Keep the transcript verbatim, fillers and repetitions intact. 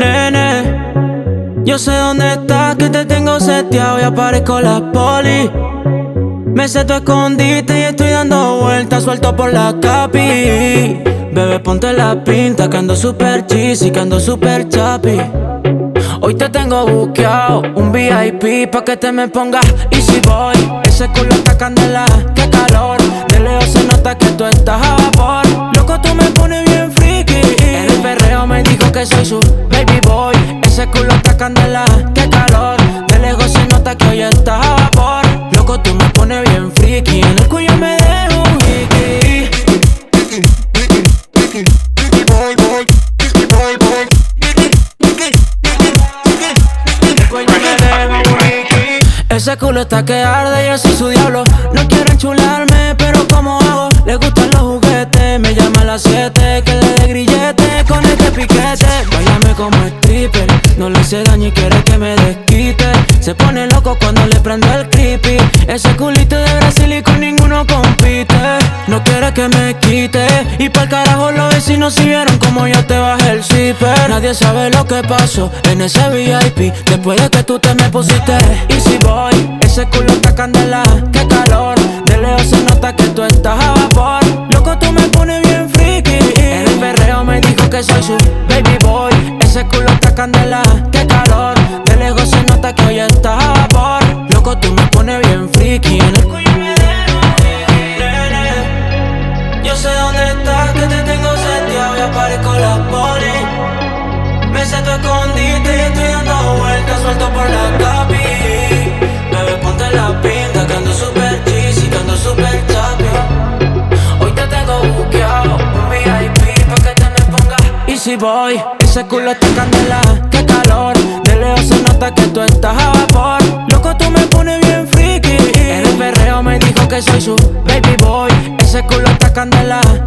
Nene, yo sé dónde estás, que te tengo seteado y aparezco la poli. Me sé tu escondite y estoy dando vueltas, suelto por la capi. Bebé, ponte la pinta, que ando super cheesy, que ando super chapi. Hoy te tengo buqueado, un V I P pa' que te me pongas easy boy. Ese culo está candela, qué calor. De lejos se nota que tú estás a vapor. Loco, tú me pones bien friki. En el perreo me dijo que soy su baby boy. Ese culo está candela, qué calor. De lejos se nota que hoy estás a vapor. Loco, tú me pones bien friki. En el cuello me dejo un hiki. Boy, boy, boy, boy. Ese culo está que arde, yo soy su diablo. No quiero enchularme, pero ¿cómo hago? Le gustan los juguetes, me llama a las siete. Que le dé grillete con este piquete. Báilame como stripper, no le hace daño y quiere que me desquite. Se pone loco cuando le prendo el creepy. Ese culito de Brasil y con ninguno compite. No quiere que me quite. Y pa'l carajo los vecinos si vieron como yo te bajé el zipper. Nadie sabe lo que pasó en ese V I P después de que tú te me pusiste easy boy. Ese culo está candela, qué calor. De lejos se nota que tú estás a vapor. Loco, tú me pones bien friki. En el perreo me dijo que soy su baby boy. Ese culo está candela, qué calor. De lejos se nota que hoy estás a vapor. Loco, tú me pones bien friki. En el cuello me dejo, nene. Yo sé dónde estás, que te tengo seteado y aparezco la poli. Me sé tu escondite y estoy dando vueltas, suelto por la capi. Bebé, ponte la pinta, que ando super cheesy, que ando super chapi. Hoy te tengo buqueado, un V I P pa' que te me pongas easy boy. Ese culo está candela, qué calor. De lejos se nota que tú estás a vapor. Loco, tú me pones bien friki. En el perreo me dijo que soy su baby boy. Ese culo está candela,